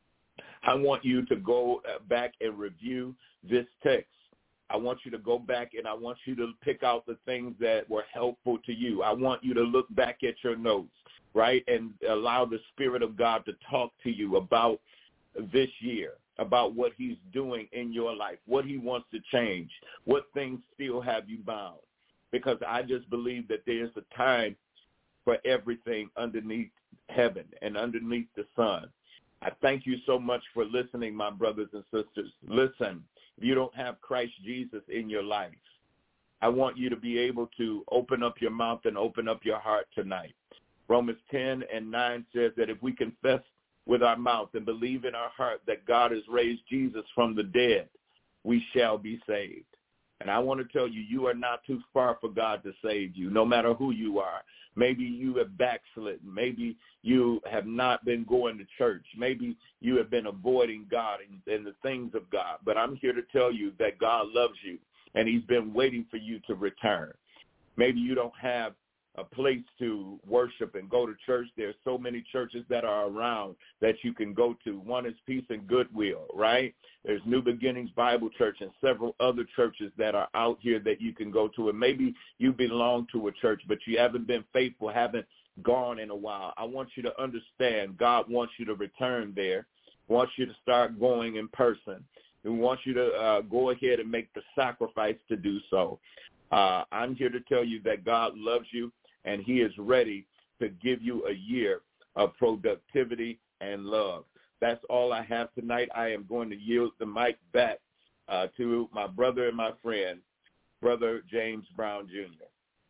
I want you to go back and review this text. I want you to go back and I want you to pick out the things that were helpful to you. I want you to look back at your notes, right, and allow the Spirit of God to talk to you about this year, about what he's doing in your life, what he wants to change, what things still have you bound. Because I just believe that there's a time for everything underneath heaven and underneath the sun. I thank you so much for listening, my brothers and sisters. Listen, if you don't have Christ Jesus in your life, I want you to be able to open up your mouth and open up your heart tonight. Romans ten and nine says that if we confess with our mouth and believe in our heart that God has raised Jesus from the dead, we shall be saved. And I want to tell you, you are not too far for God to save you, no matter who you are. Maybe you have backslidden. Maybe you have not been going to church. Maybe you have been avoiding God and, and the things of God. But I'm here to tell you that God loves you, and he's been waiting for you to return. Maybe you don't have a place to worship and go to church. There's so many churches that are around that you can go to. One is Peace and Goodwill, right? There's New Beginnings Bible Church and several other churches that are out here that you can go to. And maybe you belong to a church, but you haven't been faithful, haven't gone in a while. I want you to understand God wants you to return there, wants you to start going in person. He wants you to uh, go ahead and make the sacrifice to do so. Uh, I'm here to tell you that God loves you, and he is ready to give you a year of productivity and love. That's all I have tonight. I am going to yield the mic back uh, to my brother and my friend, Brother James Brown, Junior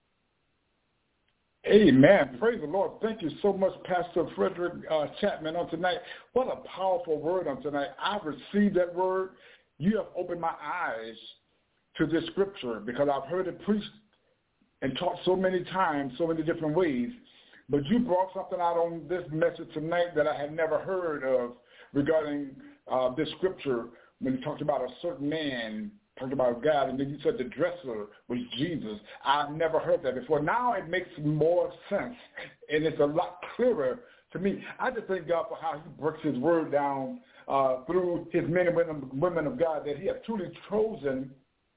Amen. Praise the Lord. Thank you so much, Pastor Frederick uh, Chapman, on tonight. What a powerful word on tonight. I received that word. You have opened my eyes to this scripture because I've heard it preached and taught so many times, so many different ways. But you brought something out on this message tonight that I had never heard of regarding uh, this scripture when you talked about a certain man, talked about God, and then you said the dresser was Jesus. I've never heard that before. Now it makes more sense, and it's a lot clearer to me. I just thank God for how he breaks his word down uh, through his men and women, women of God that he has truly chosen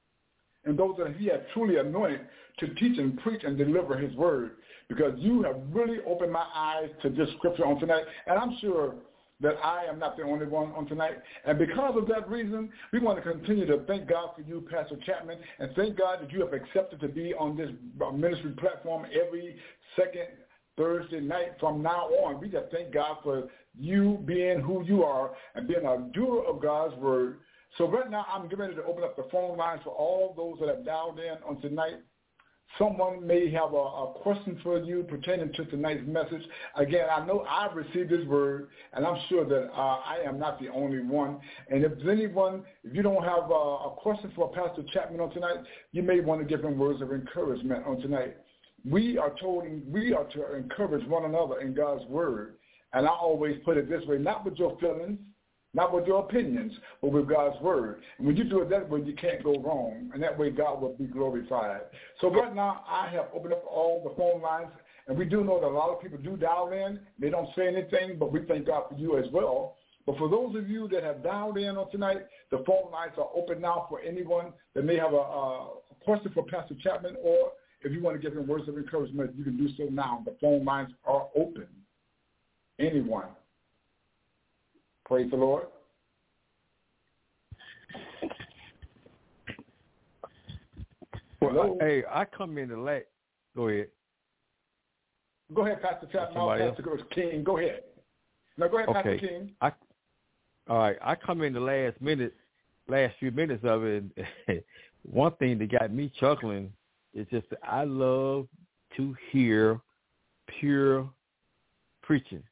and those that he has truly anointed to teach and preach and deliver his word, because you have really opened my eyes to this scripture on tonight, and I'm sure that I am not the only one on tonight. And because of that reason, we want to continue to thank God for you, Pastor Chapman, and thank God that you have accepted to be on this ministry platform every second Thursday night from now on. We just thank God for you being who you are and being a doer of God's word. So right now, I'm getting ready to open up the phone lines for all those that have dialed in on tonight. Someone may have a, a question for you pertaining to tonight's message. Again, I know I've received this word, and I'm sure that uh, I am not the only one. And if there's anyone, if you don't have a, a question for Pastor Chapman on tonight, you may want to give him words of encouragement on tonight. We are told we are to encourage one another in God's word. And I always put it this way, not with your feelings, not with your opinions, but with God's word. And when you do it that way, you can't go wrong. And that way, God will be glorified. So right now, I have opened up all the phone lines. And we do know that a lot of people do dial in. They don't say anything, but we thank God for you as well. But for those of you that have dialed in on tonight, the phone lines are open now for anyone that may have a, a question for Pastor Chapman, or if you want to give him words of encouragement, you can do so now. The phone lines are open. Anyone. Praise the Lord. Well, hey, I come in the late. Go ahead. Go ahead, Pastor Chapman. No, Pastor else? King. Go ahead. No, go ahead, okay. Pastor King. I, all right. I come in the last minute, last few minutes of it. And one thing that got me chuckling is just that I love to hear pure preaching.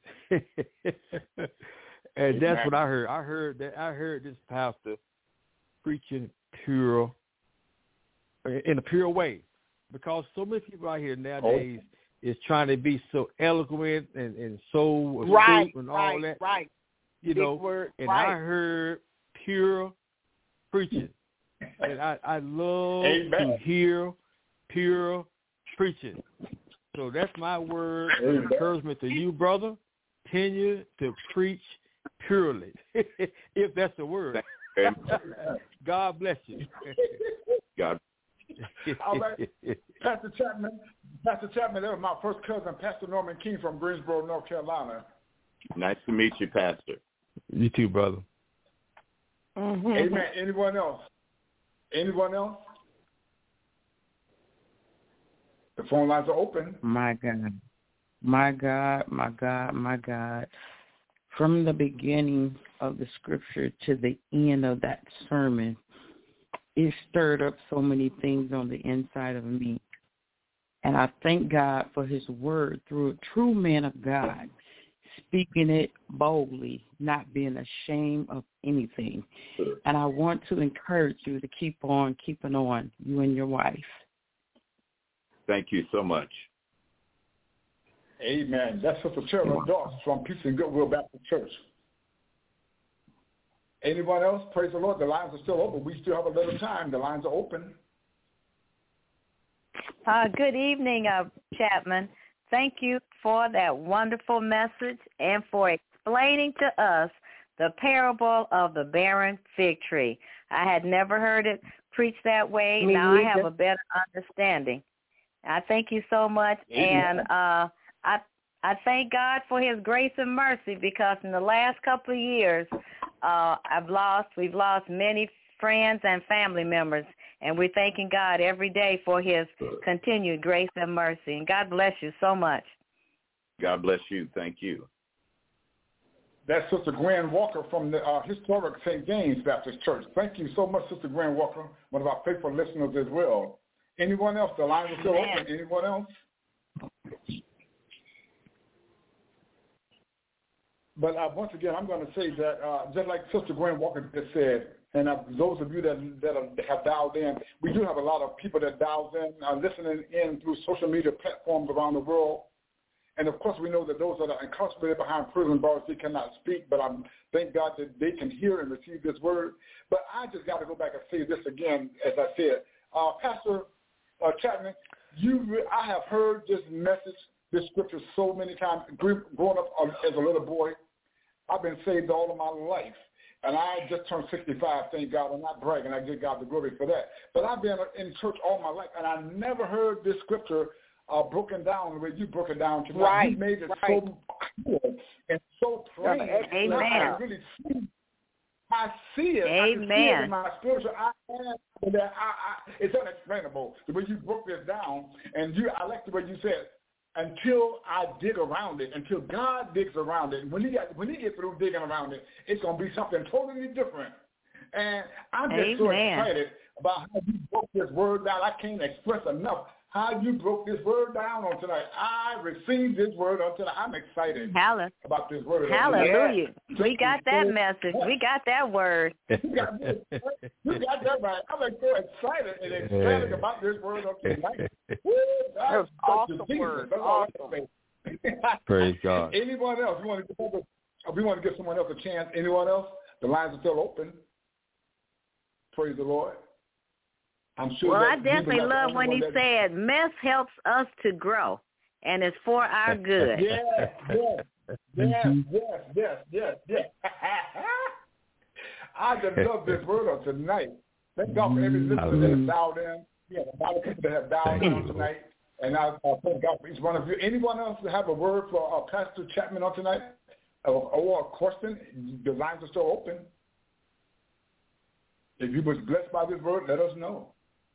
And that's what I heard. I heard that. I heard this pastor preaching pure, in a pure way, because so many people out here nowadays oh. is trying to be so eloquent and, and so right, astute and all right, that. Right, You Big know, word, and right. I heard pure preaching, and I, I love Amen. to hear pure preaching. So that's my word of encouragement to you, brother. Continue to preach purely, if that's the word. God bless you. God. All right, Pastor Chapman. Pastor Chapman, that was my first cousin, Pastor Norman King from Greensboro, North Carolina. Nice to meet you, Pastor. You too, brother. Mm-hmm. Amen. Anyone else? Anyone else? The phone lines are open. My God. My God, my God, my God. From the beginning of the scripture to the end of that sermon, it stirred up so many things on the inside of me. And I thank God for his word through a true man of God, speaking it boldly, not being ashamed of anything. And I want to encourage you to keep on keeping on, you and your wife. Thank you so much. Amen. That's Sister Cheryl Doss from Peace and Goodwill Baptist Church. Anyone else? Praise the Lord. The lines are still open. We still have a little time. The lines are open. Uh, good evening, uh, Chapman. Thank you for that wonderful message and for explaining to us the parable of the barren fig tree. I had never heard it preached that way. Me now either. I have a better understanding. I thank you so much, and uh, I I thank God for His grace and mercy, because in the last couple of years, uh, I've lost we've lost many friends and family members, and we're thanking God every day for His continued grace and mercy. And God bless you so much. God bless you. Thank you. That's Sister Gwen Walker from the uh, historic Saint James Baptist Church. Thank you so much, Sister Gwen Walker, one of our faithful listeners as well. Anyone else? The line is still open. Anyone else? But uh, once again, I'm going to say that uh, just like Sister Gwen Walker just said, and uh, those of you that, that are, have dialed in, we do have a lot of people that dialed in, uh, listening in through social media platforms around the world. And, of course, we know that those that are incarcerated behind prison bars, they cannot speak, but I thank God that they can hear and receive this word. But I just got to go back and say this again, as I said. Uh, Pastor uh, Chapman, you, re- I have heard this message, this scripture so many times. Growing up as a little boy, I've been saved all of my life. And I just turned sixty-five, thank God. I'm not bragging. I give God the glory for that. But I've been in church all my life, and I never heard this scripture Uh, broken down the way you broke it down tonight. Right, You made it right. so clear and so plain. Amen. I really see, I see it. Amen. I can see it in my spiritual eye. That I, I, it's unexplainable the way you broke this down. And you, I like the way you said, until I dig around it, until God digs around it. When he got, when he gets through digging around it, it's gonna be something totally different. And I'm just Amen. so excited about how you broke this word down. I can't express enough how you broke this word down on tonight. I received this word on tonight. I'm excited Hallelujah. about this word. Hallelujah. We got that message. We got that word. You got, you got that right. I'm like so excited and ecstatic about this word on tonight. Woo, That was awesome word. Awesome. Praise God. Anyone else? We want to give, we want to give someone else a chance. Anyone else? The lines are still open. Praise the Lord. I'm sure Well, I that definitely love when he that, said, mess helps us to grow, and it's for our good. Yes, yes, yes, yes, yes, yes, yes. I just love this word on tonight. Thank God for every listener that has dialed in. Yeah, a lot of people that have dialed in on tonight. And I, I thank God for each one of you. Anyone else that have a word for uh, Pastor Chapman on tonight? Or, or a question? The lines are still open. If you was blessed by this word, let us know.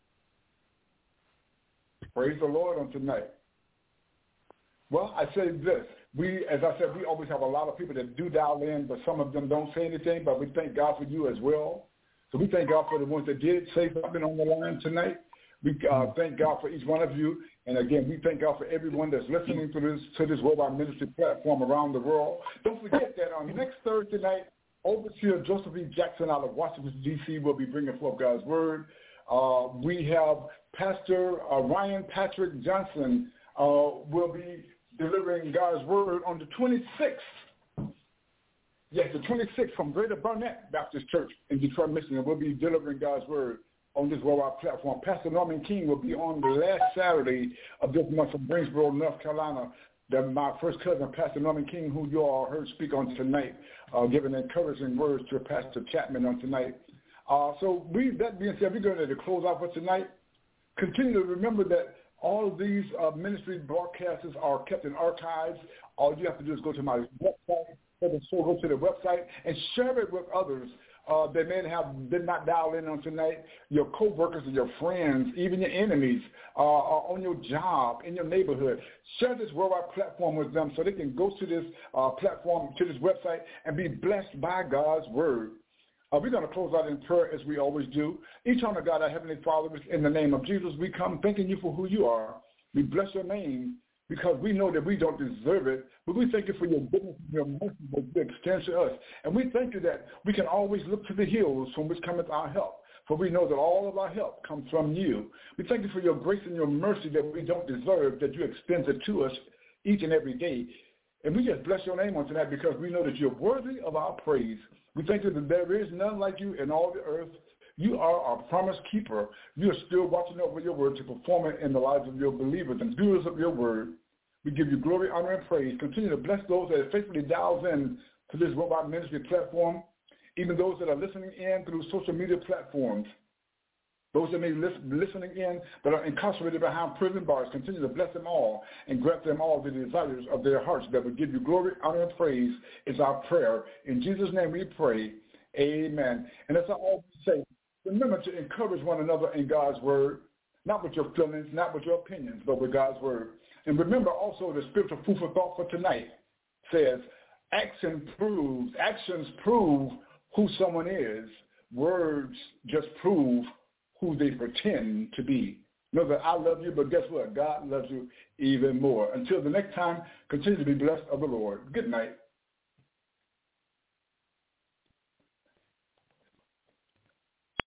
Praise the Lord on tonight. Well, I say this. We, as I said, we always have a lot of people that do dial in, but some of them don't say anything, but we thank God for you as well. So we thank God for the ones that did say something on the line tonight. We uh, thank God for each one of you. And again, we thank God for everyone that's listening to this to this Worldwide Ministry platform around the world. Don't forget that on next Thursday night, Overseer Joseph E. Jackson out of Washington, D C will be bringing forth God's Word. Uh, we have Pastor uh, Ryan Patrick Johnson uh, will be delivering God's Word on the twenty-sixth. Yes, the twenty-sixth from Greater Burnett Baptist Church in Detroit, Michigan. Will be delivering God's Word on this worldwide platform. Pastor Norman King will be on the last Saturday of this month from Greensboro, North Carolina. That my first cousin, Pastor Norman King, who you all heard speak on tonight, uh, giving encouraging words to Pastor Chapman on tonight. Uh, so we, that being said, we're going to close out for tonight. Continue to remember that all of these uh, ministry broadcasts are kept in archives. All you have to do is go to my website, so go to the website and share it with others uh, that may have did not dial in on tonight. Your coworkers and your friends, even your enemies, uh, are on your job, in your neighborhood. Share this worldwide platform with them so they can go to this uh, platform, to this website, and be blessed by God's word. Uh, we're going to close out in prayer as we always do. Eternal God, our Heavenly Father, in the name of Jesus, we come thanking you for who you are. We bless your name because we know that we don't deserve it, but we thank you for your goodness and your mercy that you extend to us. And we thank you that we can always look to the hills from which cometh our help, for we know that all of our help comes from you. We thank you for your grace and your mercy that we don't deserve, that you extend it to us each and every day. And we just bless your name on tonight because we know that you're worthy of our praise. We thank you that there is none like you in all the earth. You are our promise keeper. You are still watching over your word to perform it in the lives of your believers and doers of your word. We give you glory, honor, and praise. Continue to bless those that faithfully dials in to this Robot Ministry platform, even those that are listening in through social media platforms. Those that may be listening in that are incarcerated behind prison bars, continue to bless them all and grant them all the desires of their hearts that will give you glory, honor, and praise is our prayer. In Jesus' name we pray, amen. And as I always say, remember to encourage one another in God's word, not with your feelings, not with your opinions, but with God's word. And remember also the spiritual food for thought for tonight says, action proves, actions prove who someone is. Words just prove who they pretend to be. Know that I love you, but guess what? God loves you even more. Until the next time, continue to be blessed of the Lord. Good night.